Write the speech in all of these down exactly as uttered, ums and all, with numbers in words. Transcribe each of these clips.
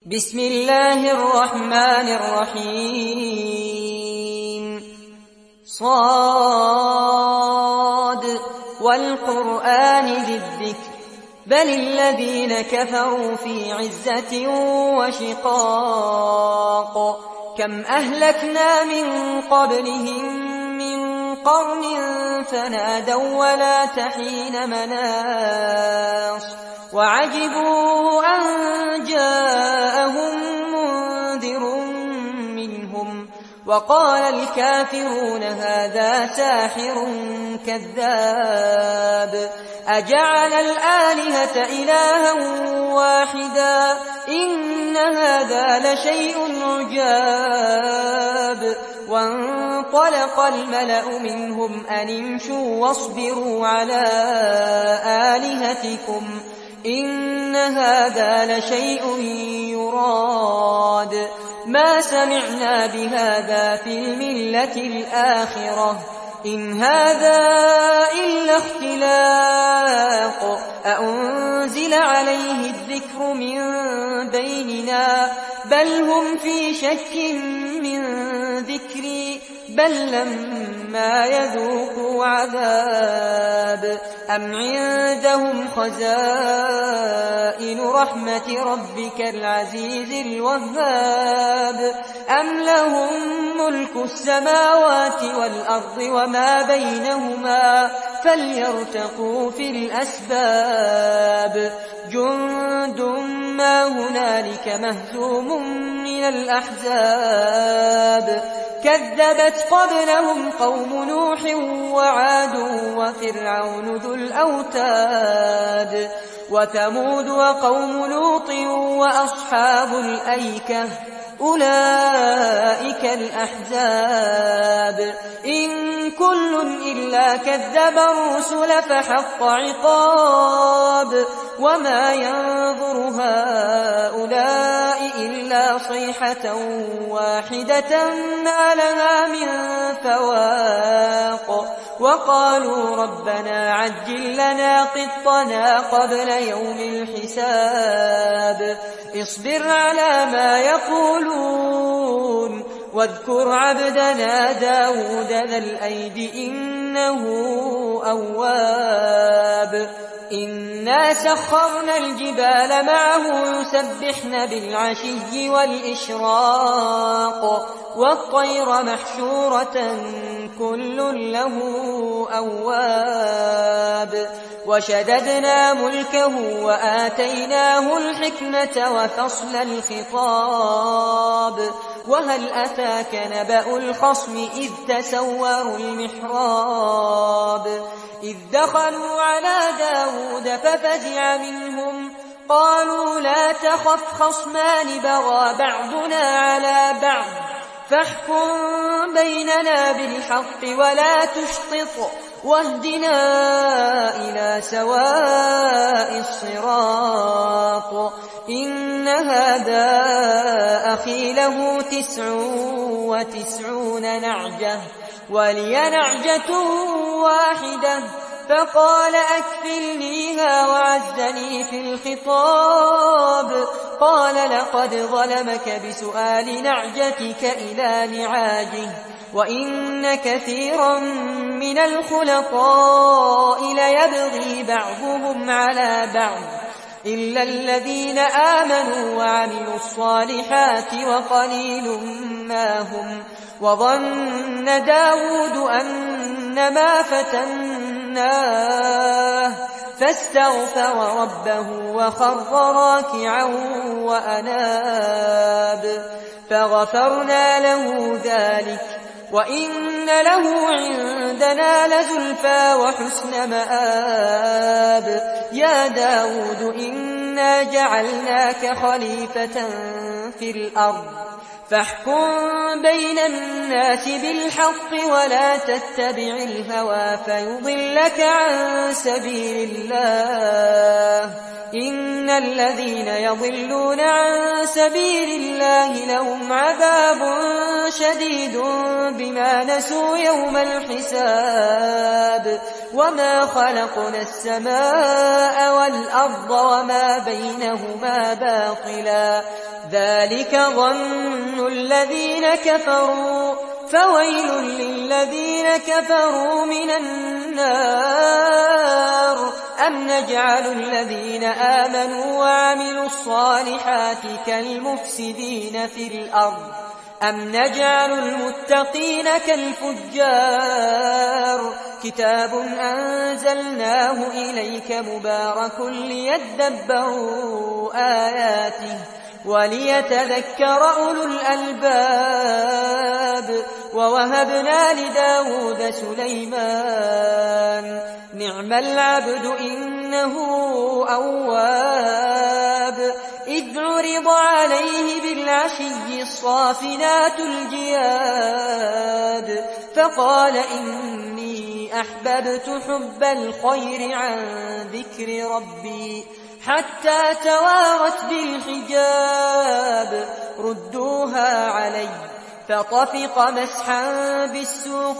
بسم الله الرحمن الرحيم صاد والقرآن ذي الذكر بل الذين كفروا في عزة وشقاق كم أهلكنا من قبلهم من قرن فنادوا ولا تحين مناص وعجبوا أن جاءهم منذر منهم وقال الكافرون هذا ساحر كذاب أجعل الآلهة إلها واحدا إن هذا لشيء عجاب وانطلق الملأ منهم أن امشوا واصبروا على آلهتكم إن هذا لشيء يراد ما سمعنا بهذا في الملة الآخرة إن هذا إلا اختلاق أأنزل عليه الذكر من بيننا بل هم في شك من ذكري بل لما يذوقوا عذاب أم عندهم خزائن رحمة ربك العزيز الوهاب أم لهم ملك السماوات والأرض وما بينهما فليرتقوا في الأسباب جند ما هنالك مهزوم من الأحزاب كذبت قبلهم قوم نوح وعاد وفرعون ذو الأوتاد وثمود وقوم لوط وأصحاب الأيكة أولئك الأحزاب إن كل إلا كذب الرسل فحق عقاب وما ينظر هؤلاء إلا صيحة واحدة ما لها من فواق وقالوا ربنا عجل لنا قطنا قبل يوم الحساب اصبر على ما يقولون واذكر عبدنا داود ذا الأيد إنه أواب إنا سخرنا الجبال معه يسبحن بالعشي والإشراق والطير محشورة كل له أواب وشددنا ملكه وآتيناه الحكمة وفصل الخطاب وهل أتاك نبأ الخصم إذ تسوروا المحراب إذ دخلوا على داود ففزع منهم قالوا لا تخف خصمان بغى بعضنا على بعض فاحكم بيننا بالحق ولا تشطط واهدنا إلى سواء الصراط إن هذا أخي له تسع وتسعون نعجة ولي نعجة واحدة فقال أكفلنيها وعزني في الخطاب قال لقد ظلمك بسؤال نعجتك إلى نعاجه وإن كثيرا من الخلطاء ليبغي بعضهم على بعض إلا الذين آمنوا وعملوا الصالحات وقليل ما هم وظن داود أنما فتناه فاستغفر ربه وخر راكعا وأناب فغفرنا له ذلك وإن له عندنا لزلفى وحسن مآب يا داود إنا جعلناك خليفة في الأرض فاحكم بين الناس بالحق ولا تتبع الهوى فيضلك عن سبيل الله إن الذين يضلون عن سبيل الله لهم عذاب شديد بما نسوا يوم الحساب وما خلقنا السماء والأرض وما بينهما باطلا ذلك ظن الذين كفروا فويل للذين كفروا من النار أم نجعل الذين آمنوا وعملوا الصالحات كالمفسدين في الأرض أم نجعل المتقين كالفجار كتاب أنزلناه إليك مبارك ليدبروا آياته وليتذكر أولو الألباب ووهبنا لداود سليمان نعم العبد إنه أواب إذ عرض عليه بالعشي الصافنات الجياد فقال إني أحببت حب الخير عن ذكر ربي حتى توارت بالحجاب ردوها علي فطفق مسحا بالسوق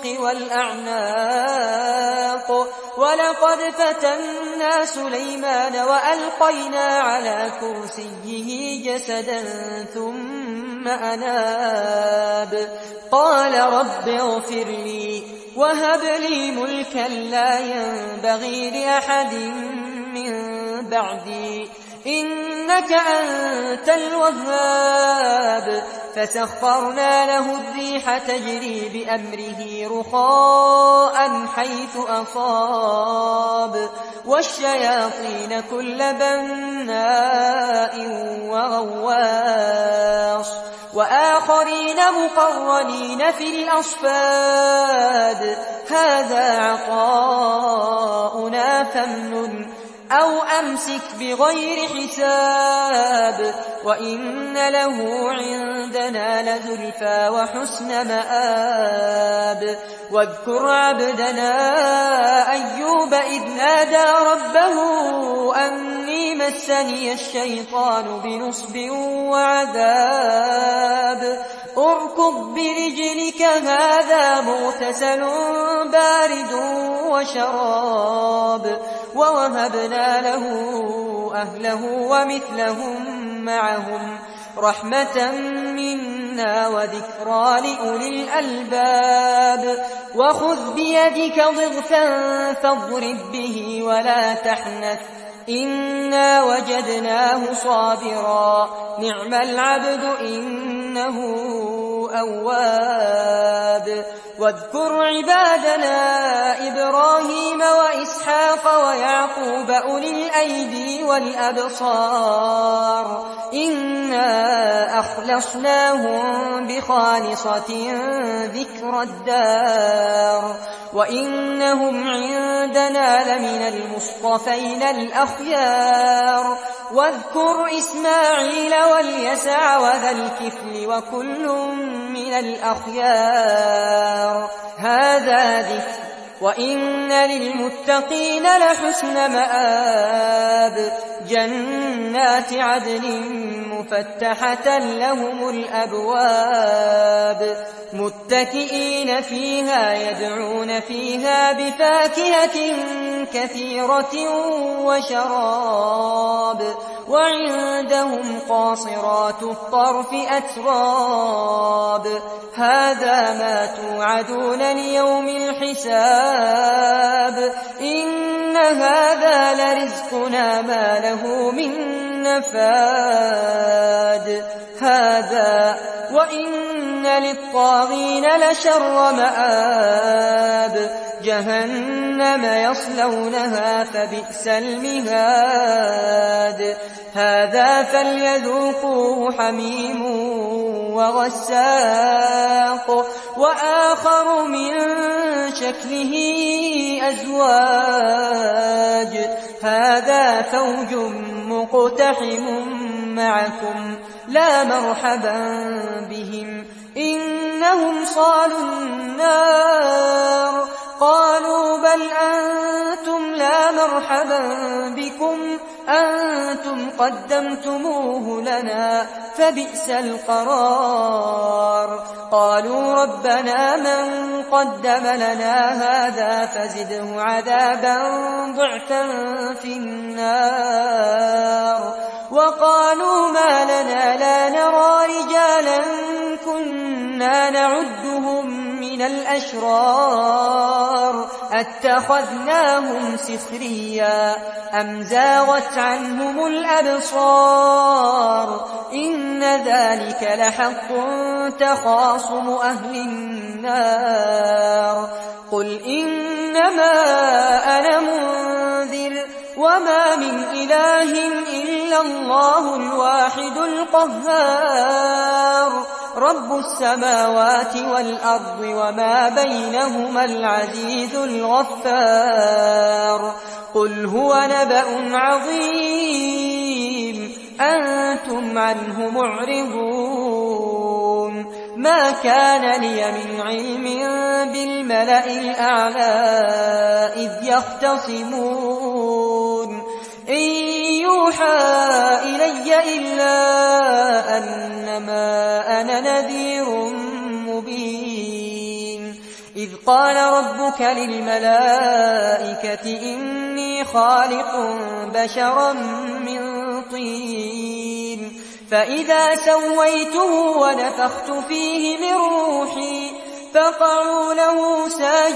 والأعناق ولقد فتنا سليمان وألقينا على كرسيه جسدا ثم أناب قال رب اغفر لي وهب لي ملكا لا ينبغي لأحد من بعدي إنك أنت الوهاب فسخرنا له الريح تجري بأمره رخاء حيث أصاب والشياطين كل بناء وغواص وآخرين مقرنين في الأصفاد هذا عطاؤنا فامنن أو أمسك بغير حساب وإن له عندنا لزلفى وحسن مآب واذكر عبدنا أيوب إذ نادى ربه أني مسني الشيطان بنصب وعذاب اركض برجلك هذا مغتسل بارد وشراب ووهبنا له أهله ومثلهم معهم رحمة منا وذكرى لأولي الألباب وخذ بيدك ضغثا فاضرب به ولا تحنث إنا وجدناه صابرا نعم العبد إنه أواب واذكر عبادنا إبراهيم وإسحاق ويعقوب أولي الأيدي والأبصار إنا أخلصناهم بخالصة ذكر الدار وإنهم عندنا لمن المصطفين الأخيار واذكر إسماعيل واليسع وذا الكفل وكل من الأخيار هذا ذكر وإن للمتقين لحسن مآب جنات عدن مفتحة لهم الأبواب متكئين فيها يدعون فيها بفاكهة كثيرة وشراب وعندهم قاصرات الطرف أتراب هذا ما توعدون ليوم الحساب إن هذا لرزقنا ما له من نفاد هذا وإن للطاغين لشر مآب جهنم يصلونها فبئس المهاد هذا فليذوقوه حميم وغساق وآخر من شكله أزواج هذا فوج مقتحم معكم لا مرحبا بهم إنهم صالوا النار قالوا بل أنتم لا مرحبا بكم أنتم قدمتموه لنا فبئس القرار قالوا ربنا من قدم لنا هذا فزده عذابا ضعفا في النار وقالوا ما لنا لا نرى رجالا كنا نعدهم من الأشرار أتخذناهم سخريا أم زاغت عنهم الأبصار إن ذلك لحق تخاصم أهل النار قل إنما أنا منذر وما من إله إلا الله الواحد القهار رب السماوات والأرض وما بينهما العزيز الغفار قل هو نبأ عظيم أنتم عنه معرضون ما كان لي من علم بالملأ الأعلى إذ يختصمون إن يوحى إلي إلا أنما أنا نذير مبين إذ قال ربك للملائكة إني خالق بشرا من طين فإذا سويته ونفخت فيه من روحي فقعوا له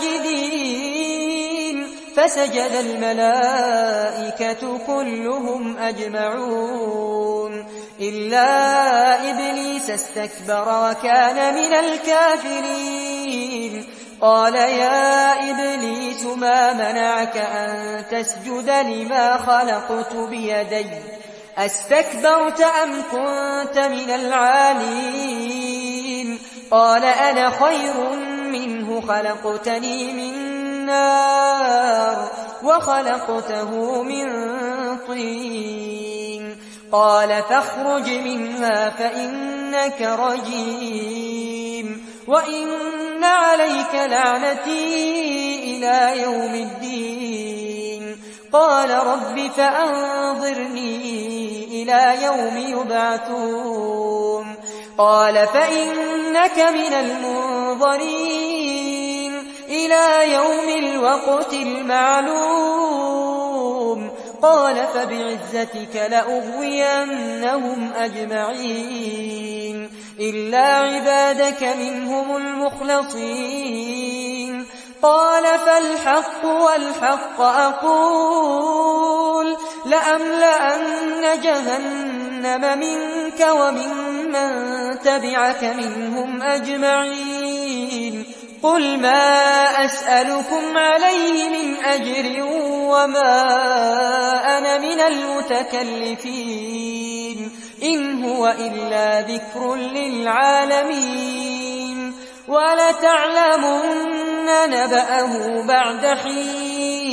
ساجدين فسجد الملائكة كلهم أجمعون إلا إبليس استكبر وكان من الكافرين قال يا إبليس ما منعك أن تسجد لما خلقت بيدي أستكبرت أم كنت من العالين قال أنا خير منه خلقتني من نار وخلقته من طين قال فاخرج منها فإنك رجيم وإن عليك لعنتي إلى يوم الدين قال رب فأنظرني إلى يوم يبعثون قال فإنك من المنظرين إلى يوم الوقت المعلوم قال فبعزتك لأغوينهم أجمعين إلا عبادك منهم المخلصين قال فالحق والحق أقول لأملأن جهنم منك وممن تبعك منهم أجمعين قل ما أسألكم عليه من أجر وما أنا من المتكلفين إن هو إلا ذكر للعالمين ولتعلمن نبأه بعد حين